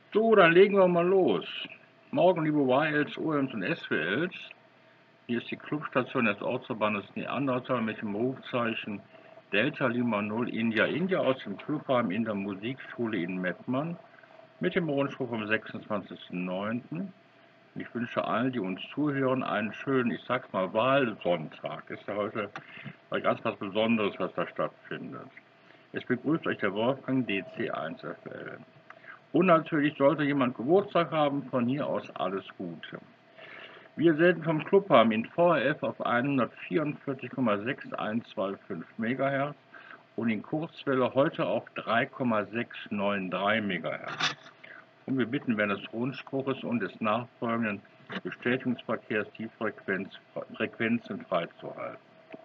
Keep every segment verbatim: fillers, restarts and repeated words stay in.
So, dann legen wir mal los. Morgen, liebe Y Ls, O Ms und S W Ls. Hier ist die Clubstation des Ortsverbandes Neandertal mit dem Rufzeichen Delta Lima Null India India aus dem Clubheim in der Musikschule in Mettmann mit dem Rundspruch vom sechsundzwanzigsten neunten Ich wünsche allen, die uns zuhören, einen schönen, ich sag's mal, Wahlsonntag. Ist ja heute mal ganz was Besonderes, was da stattfindet. Es begrüßt euch der Wolfgang D C eins F L. Und natürlich sollte jemand Geburtstag haben, von hier aus alles Gute. Wir senden vom Clubheim in V H F auf hundertvierundvierzig Komma sechs eins zwei fünf Megahertz und in Kurzwelle heute auf drei Komma sechs neun drei Megahertz. Und wir bitten während des Rundspruches und des nachfolgenden Bestätigungsverkehrs die Frequenz, Frequenzen freizuhalten.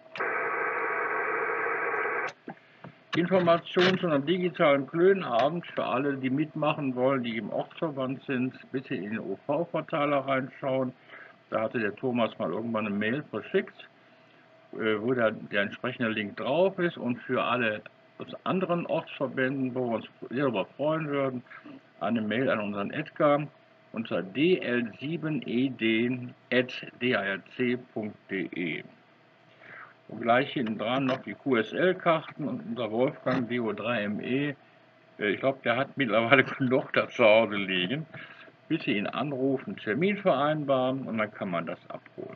Informationen zu einem digitalen Klönabend für alle, die mitmachen wollen, die im Ortsverband sind, bitte in den O V-Verteiler reinschauen. Da hatte der Thomas mal irgendwann eine Mail verschickt, wo der, der entsprechende Link drauf ist. Und für alle aus anderen Ortsverbänden, wo wir uns sehr darüber freuen würden, eine Mail an unseren Edgar unter d l sieben e d at d a r c punkt d e. Und gleich hinten dran noch die Q S L-Karten und unser Wolfgang D O drei M E. Ich glaube, der hat mittlerweile genug da zu Hause liegen. Bitte ihn anrufen, Termin vereinbaren und dann kann man das abholen.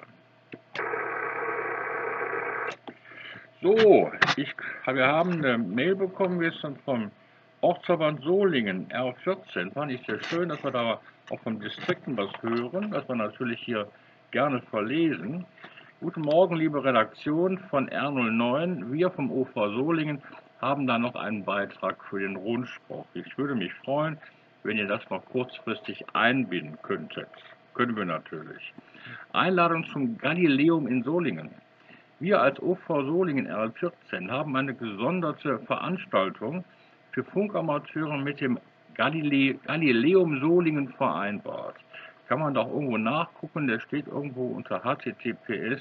So, ich, wir haben eine Mail bekommen gestern vom Ortsverband Solingen, R vierzehn. Fand ich sehr schön, dass wir da auch vom Distrikten was hören, das wir natürlich hier gerne verlesen. Guten Morgen, liebe Redaktion von R null neun. Wir vom O V Solingen haben da noch einen Beitrag für den Rundspruch. Ich würde mich freuen, wenn ihr das noch kurzfristig einbinden könntet. Können wir natürlich. Einladung zum Galileum in Solingen. Wir als O V Solingen R vierzehn haben eine gesonderte Veranstaltung für Funkamateure mit dem Galile Galileum Solingen vereinbart. Kann man doch irgendwo nachgucken, der steht irgendwo unter h t t p s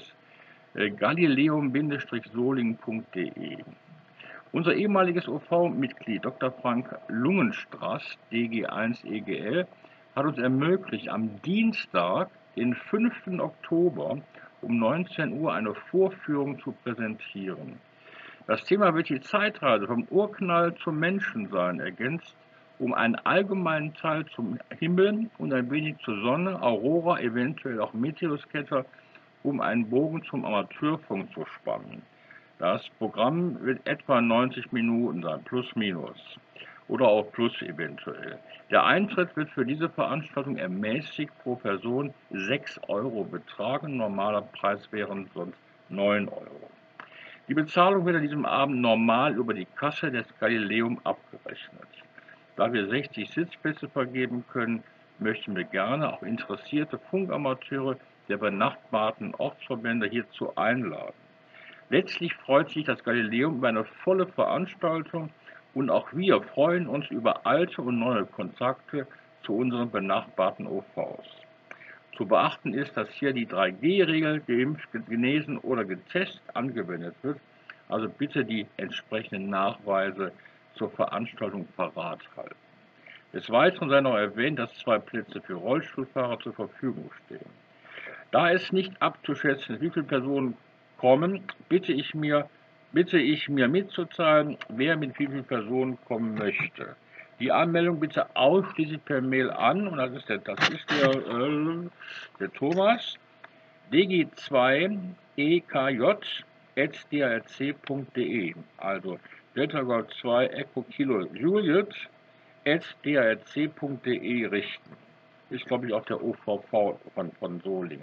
galileum solingen punkt d e. Unser ehemaliges O V-Mitglied Doktor Frank Lungenstraß, D G eins E G L, hat uns ermöglicht, am Dienstag, den fünften Oktober, um neunzehn Uhr eine Vorführung zu präsentieren. Das Thema wird die Zeitreise vom Urknall zum Menschensein ergänzt, um einen allgemeinen Teil zum Himmel und ein wenig zur Sonne, Aurora, eventuell auch Meteorscatter, um einen Bogen zum Amateurfunk zu spannen. Das Programm wird etwa neunzig Minuten sein, plus minus. Oder auch plus eventuell. Der Eintritt wird für diese Veranstaltung ermäßigt pro Person sechs Euro betragen. Normaler Preis wären sonst neun Euro. Die Bezahlung wird an diesem Abend normal über die Kasse des Galileum abgerechnet. Da wir sechzig Sitzplätze vergeben können, möchten wir gerne auch interessierte Funkamateure der benachbarten Ortsverbände hierzu einladen. Letztlich freut sich das Galileum über eine volle Veranstaltung und auch wir freuen uns über alte und neue Kontakte zu unseren benachbarten O Vs. Zu beachten ist, dass hier die drei G Regel geimpft, genesen oder getestet angewendet wird, also bitte die entsprechenden Nachweise zur Veranstaltung parat halten. Des Weiteren sei noch erwähnt, dass zwei Plätze für Rollstuhlfahrer zur Verfügung stehen. Da es nicht abzuschätzen ist, wie viele Personen kommen, bitte ich mir, bitte ich mir mitzuteilen, wer mit wie vielen Personen kommen möchte. Die Anmeldung bitte ausschließlich per Mail an, und das ist der, das ist der, äh, der Thomas, d g zwei e k j at d r c punkt d e, also Delta Golf zwei Echo Kilo Juliet at d r c punkt d e richten. Ist, glaube ich, auch der O V V von, von Solingen.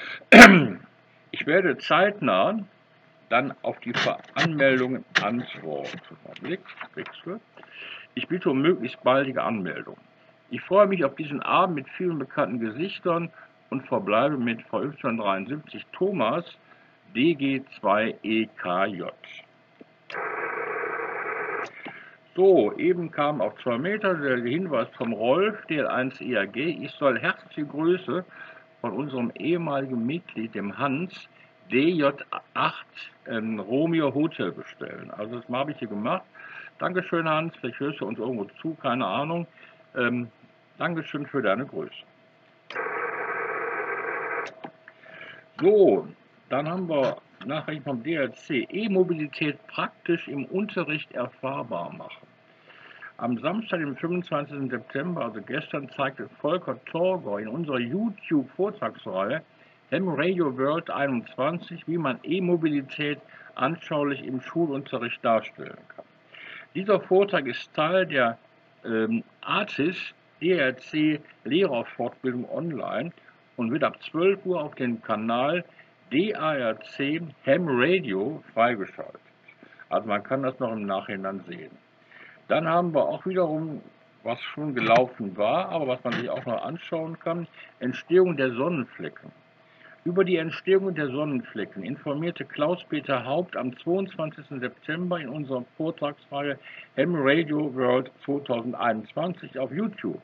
Ich werde zeitnah dann auf die Anmeldungen antworten. Ich bitte um möglichst baldige Anmeldung. Ich freue mich auf diesen Abend mit vielen bekannten Gesichtern und verbleibe mit V Y dreiundsiebzig Thomas D G zwei E K J. So, eben kam auf zwei Meter der Hinweis vom Rolf, D L eins E A G. Ich soll herzliche Grüße von unserem ehemaligen Mitglied, dem Hans, D J acht ähm, Romeo Hotel bestellen. Also das habe ich hier gemacht. Dankeschön, Hans, vielleicht hörst du uns irgendwo zu, keine Ahnung. Ähm, Dankeschön für deine Grüße. So, dann haben wir Nachrichten vom D R C. E-Mobilität praktisch im Unterricht erfahrbar machen. Am Samstag, dem fünfundzwanzigsten September, also gestern, zeigte Volker Torgau in unserer YouTube-Vortragsreihe Ham Radio World einundzwanzig, wie man E-Mobilität anschaulich im Schulunterricht darstellen kann. Dieser Vortrag ist Teil der ähm, A T I S D R C Lehrerfortbildung online und wird ab zwölf Uhr auf dem Kanal D A R C Ham Radio freigeschaltet. Also man kann das noch im Nachhinein sehen. Dann haben wir auch wiederum, was schon gelaufen war, aber was man sich auch noch anschauen kann, Entstehung der Sonnenflecken. Über die Entstehung der Sonnenflecken informierte Klaus-Peter Haupt am zweiundzwanzigsten September in unserer Vortragsreihe Ham Radio World zweitausendeinundzwanzig auf YouTube.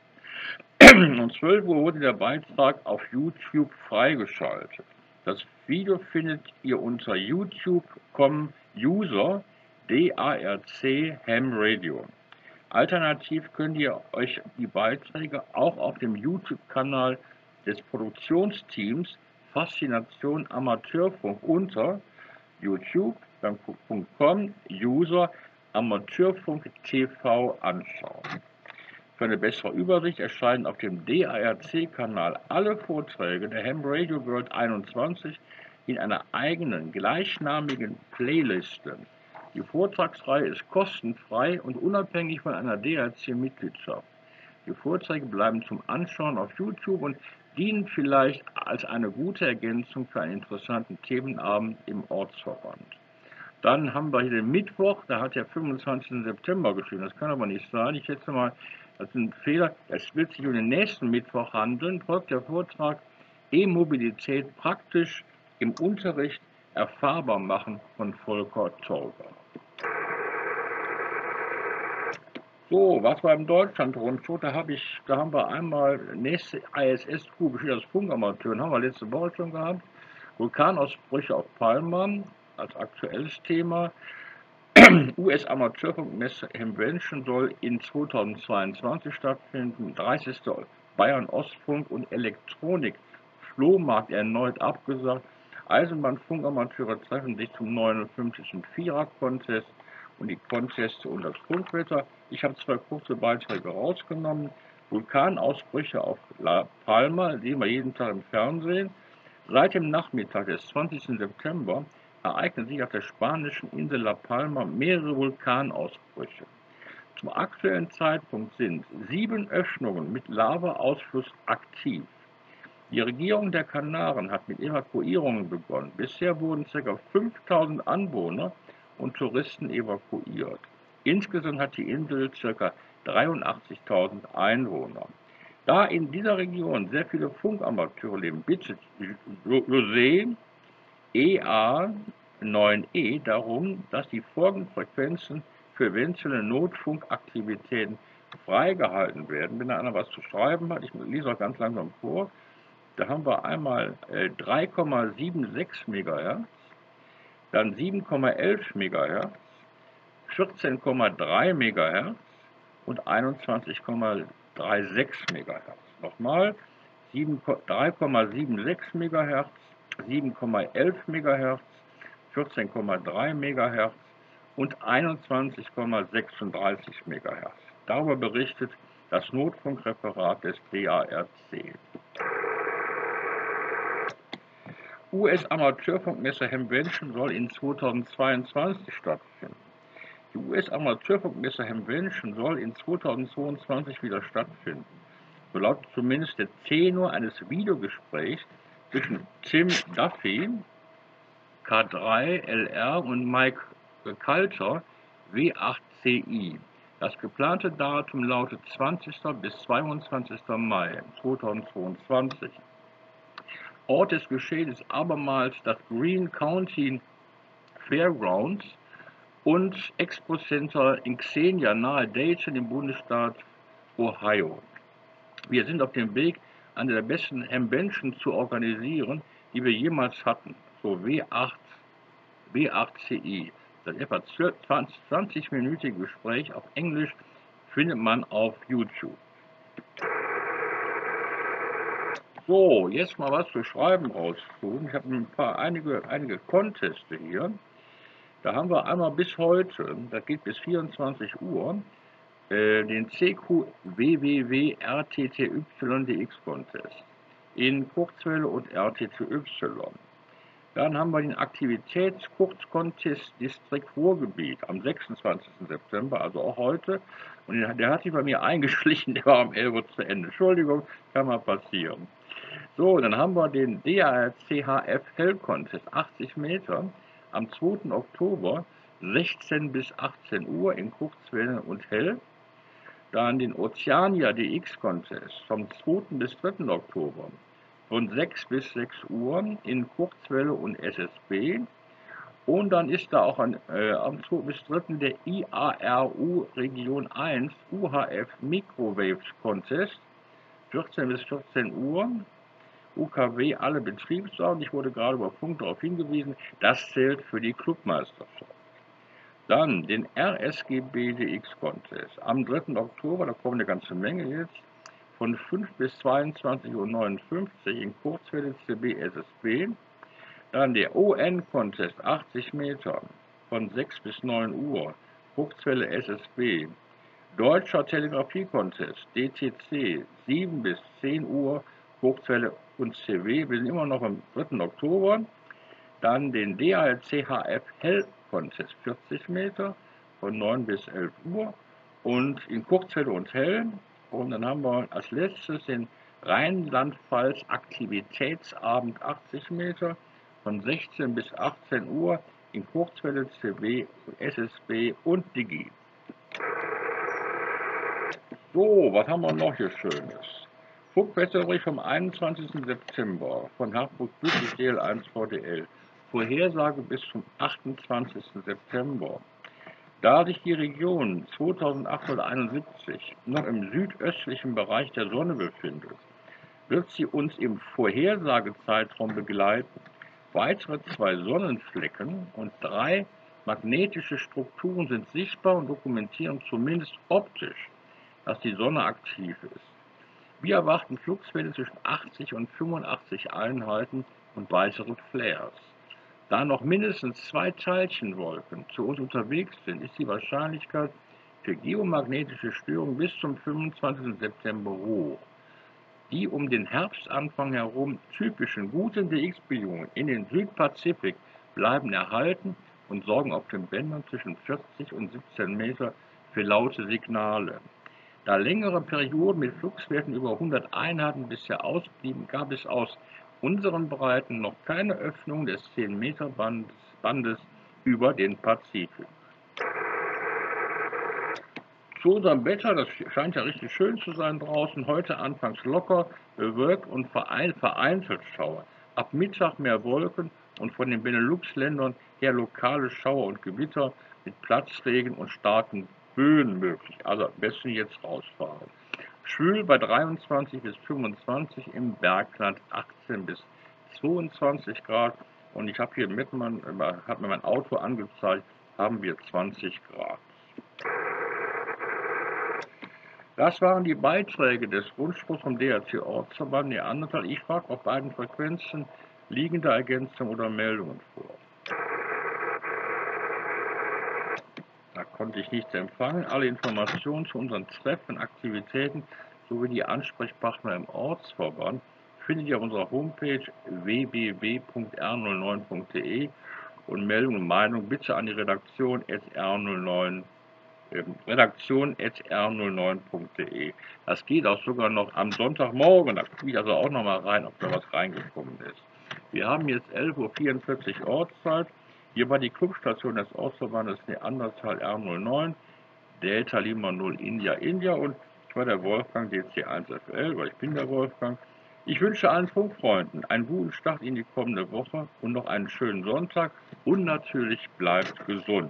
Um zwölf Uhr wurde der Beitrag auf YouTube freigeschaltet. Das Video findet ihr unter YouTube punkt com User D A R C Ham Radio. Alternativ könnt ihr euch die Beiträge auch auf dem YouTube-Kanal des Produktionsteams Faszination Amateurfunk unter YouTube punkt com User Amateurfunk T V anschauen. Für eine bessere Übersicht erscheinen auf dem D A R C-Kanal alle Vorträge der Ham Radio World einundzwanzig in einer eigenen gleichnamigen Playliste. Die Vortragsreihe ist kostenfrei und unabhängig von einer D A R C-Mitgliedschaft. Die Vorträge bleiben zum Anschauen auf YouTube und dienen vielleicht als eine gute Ergänzung für einen interessanten Themenabend im Ortsverband. Dann haben wir hier den Mittwoch, da hat der fünfundzwanzigsten September geschrieben, das kann aber nicht sein. Ich schätze mal, das ist ein Fehler. Es wird sich um den nächsten Mittwoch handeln. Folgt der Vortrag E-Mobilität praktisch im Unterricht erfahrbar machen von Volker Torgau. So, was war im Deutschland-Rundfunk? Da, hab ich, da haben wir einmal nächste I S S-Crew besteht aus Funkamateuren, haben wir letzte Woche schon gehabt. Vulkanausbrüche auf Palma als aktuelles Thema. U S-Amateurfunkmesse Hamvention soll in zweitausendzweiundzwanzig stattfinden. dreißigster Bayern-Ostfunk und Elektronik-Flohmarkt erneut abgesagt. Eisenbahnfunkamateure treffen sich zum neunundfünfzigsten Vierer-Contest und die Contests und das Funkwetter. Ich habe zwei kurze Beiträge rausgenommen. Vulkanausbrüche auf La Palma, sehen wir jeden Tag im Fernsehen. Seit dem Nachmittag des zwanzigsten September ereignen sich auf der spanischen Insel La Palma mehrere Vulkanausbrüche. Zum aktuellen Zeitpunkt sind sieben Öffnungen mit Lavaausfluss aktiv. Die Regierung der Kanaren hat mit Evakuierungen begonnen. Bisher wurden ca. fünftausend Anwohner und Touristen evakuiert. Insgesamt hat die Insel ca. dreiundachtzigtausend Einwohner. Da in dieser Region sehr viele Funkamateure leben, bittet José E A neun E darum, dass die folgenden Frequenzen für eventuelle Notfunkaktivitäten freigehalten werden. Wenn da einer was zu schreiben hat, ich lese auch ganz langsam vor, da haben wir einmal äh, drei Komma sechsundsiebzig Megahertz, dann sieben Komma elf Megahertz, vierzehn Komma drei Megahertz und einundzwanzig Komma sechsunddreißig Megahertz. Nochmal, drei Komma sechsundsiebzig Megahertz, sieben Komma elf Megahertz, vierzehn Komma drei Megahertz und einundzwanzig Komma sechsunddreißig Megahertz. Darüber berichtet das Notfunkreferat des D A R C. U S-Amateurfunkmesse Hamvention soll in zweitausendzweiundzwanzig stattfinden. Die U S-Amateurfunkmesse Hamvention soll in zweitausendzweiundzwanzig wieder stattfinden. So lautet zumindest der Tenor eines Videogesprächs zwischen Tim Duffy, K drei L R und Mike Kalter, W acht C I. Das geplante Datum lautet zwanzigsten bis zweiundzwanzigsten Mai zweitausendzweiundzwanzig. Ort des Geschehens ist abermals das Greene County Fairgrounds und Expo Center in Xenia nahe Dayton im Bundesstaat Ohio. Wir sind auf dem Weg, eine der besten Hamvention zu organisieren, die wir jemals hatten, so W acht C I. Das etwa zwanzig-minütige Gespräch auf Englisch findet man auf YouTube. So, jetzt mal was zu Schreiben raustun. Ich habe ein paar, einige, einige Contests hier. Da haben wir einmal bis heute, das geht bis vierundzwanzig Uhr, äh, den C Q W W W R T T Y D X Contest in Kurzwelle und R T T Y. Dann haben wir den Aktivitätskurzcontest Distrikt Ruhrgebiet am sechsundzwanzigsten September, also auch heute. Und der hat sich bei mir eingeschlichen, der war um elf Uhr zu Ende. Entschuldigung, kann mal passieren. So, dann haben wir den D A R C H F Hell Contest, achtzig Meter, am zweiten Oktober, sechzehn bis achtzehn Uhr in Kurzwelle und Hell. Dann den Oceania D X Contest vom zweiten bis dritten Oktober von sechs bis sechs Uhr in Kurzwelle und S S B. Und dann ist da auch ein, äh, am zweiten bis dritten der I A R U Region eins U H F Microwaves Contest, vierzehn bis vierzehn Uhr. U K W alle Betriebsarten. Ich wurde gerade über Funk darauf hingewiesen, das zählt für die Clubmeisterschaft. Dann den R S G B D X Contest am dritten Oktober, da kommen eine ganze Menge jetzt, von fünf bis zweiundzwanzig Uhr neunundfünfzig in Kurzwelle C B S S B. Dann der O N Contest achtzig Meter von sechs bis neun Uhr, Kurzwelle S S B. Deutscher Telegrafie Contest D T C sieben bis zehn Uhr, Kurzwelle und C W. Wir sind immer noch am dritten Oktober. Dann den D A L C H F Hell Contest vierzig Meter von neun bis elf Uhr und in Kurzwelle und Hell. Und dann haben wir als letztes den Rheinland-Pfalz Aktivitätsabend achtzig Meter von sechzehn bis achtzehn Uhr in Kurzwelle, C W, S S B und Digi. So, was haben wir noch hier Schönes? Funkwetterbericht vom einundzwanzigsten September von Harburg-Bückig D L eins V D L. Vorhersage bis zum achtundzwanzigsten September. Da sich die Region zweitausendachthunderteinundsiebzig noch im südöstlichen Bereich der Sonne befindet, wird sie uns im Vorhersagezeitraum begleiten. Weitere zwei Sonnenflecken und drei magnetische Strukturen sind sichtbar und dokumentieren zumindest optisch, dass die Sonne aktiv ist. Wir erwarten Fluxwellen zwischen achtzig und fünfundachtzig Einheiten und weitere Flares. Da noch mindestens zwei Teilchenwolken zu uns unterwegs sind, ist die Wahrscheinlichkeit für geomagnetische Störungen bis zum fünfundzwanzigsten September hoch. Die um den Herbstanfang herum typischen guten D X-Bedingungen in den Südpazifik bleiben erhalten und sorgen auf den Bändern zwischen vierzig und siebzehn Meter für laute Signale. Da längere Perioden mit Fluxwerten über hundert Einheiten bisher ausblieben, gab es aus unseren Breiten noch keine Öffnung des zehn Meter Bandes, Bandes über den Pazifik. Zu unserem Wetter, das scheint ja richtig schön zu sein draußen, heute anfangs locker, bewölkt und vereinzelt Schauer. Ab Mittag mehr Wolken und von den Benelux-Ländern her lokale Schauer und Gewitter mit Platzregen und starken Böen möglich. Also am besten jetzt rausfahren. Schwül bei dreiundzwanzig bis fünfundzwanzig, im Bergland achtzehn bis zweiundzwanzig Grad. Und ich habe hier mit mein, hat mir mein Auto angezeigt, haben wir zwanzig Grad. Das waren die Beiträge des Rundspruchs vom D R C-Ortsverband Neandertal. Ich frage auf beiden Frequenzen liegende Ergänzungen oder Meldungen vor. Da konnte ich nichts empfangen. Alle Informationen zu unseren Treffen, Aktivitäten sowie die Ansprechpartner im Ortsverband findet ihr auf unserer Homepage w w w punkt r null neun punkt de und Meldungen und Meinungen bitte an die Redaktion at r null neun redaktion at r null neun punkt de. Das geht auch sogar noch am Sonntagmorgen, da gucke ich also auch noch mal rein, ob da was reingekommen ist. Wir haben jetzt elf Uhr vierundvierzig Ortszeit. Hier war die Clubstation des Ortsverbandes Neandertal R null neun, Delta Lima null India India und ich war der Wolfgang D C eins F L, weil ich bin der Wolfgang. Ich wünsche allen Funkfreunden einen guten Start in die kommende Woche und noch einen schönen Sonntag und natürlich bleibt gesund.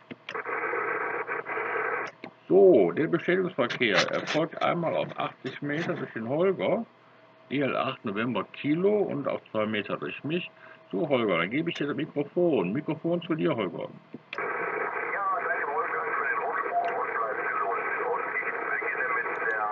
So, der Bestätigungsverkehr erfolgt einmal auf achtzig Meter durch den Holger, E L acht November Kilo und auf zwei Meter durch mich. So, Holger, dann gebe ich dir das Mikrofon. Mikrofon zu dir, Holger.